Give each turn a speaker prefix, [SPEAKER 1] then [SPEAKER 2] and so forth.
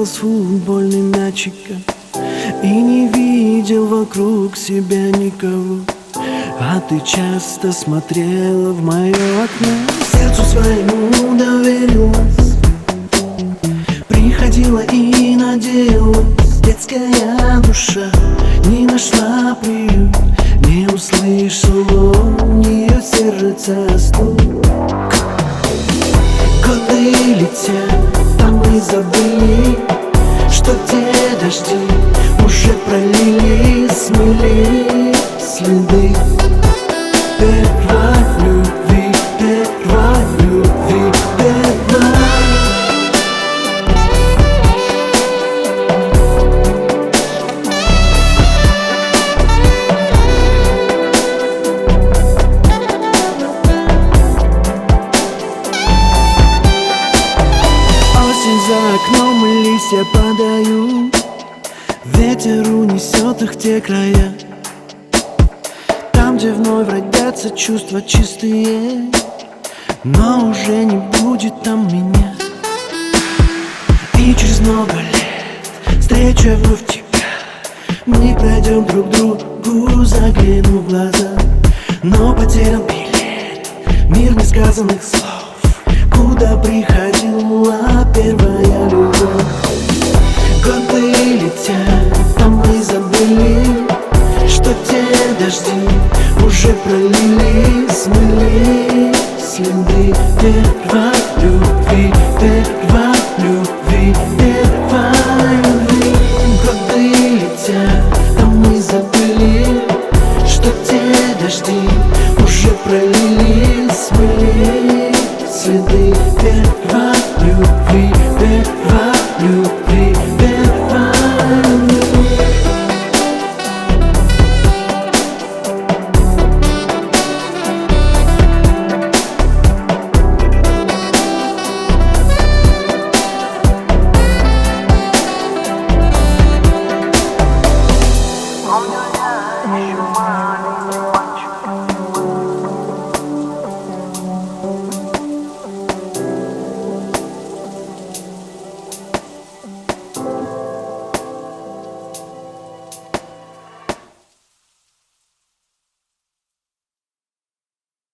[SPEAKER 1] бегал с футбольным мячиком и не видел вокруг себя никого. А ты часто смотрела в мое окно, сердцу своему доверилась, приходила и надеялась. Детская душа не нашла приют, не услышала у нее сердце стук. Годы летят, а мы забыли, что те дожди уже пролили, смыли следы первой любви, первой любви, первой. Осень за окном, листья падают, ветер унесет их в те края, там, где вновь родятся чувства чистые, но уже не будет там меня. И через много лет, встреча вновь тебя, мы пройдем друг другу, заглянув в глаза. Но потерян билет, мир несказанных слов, куда приходила первая любовь. Годы летят, а мы забыли, что те дожди уже пролили, смыли следы первой любви.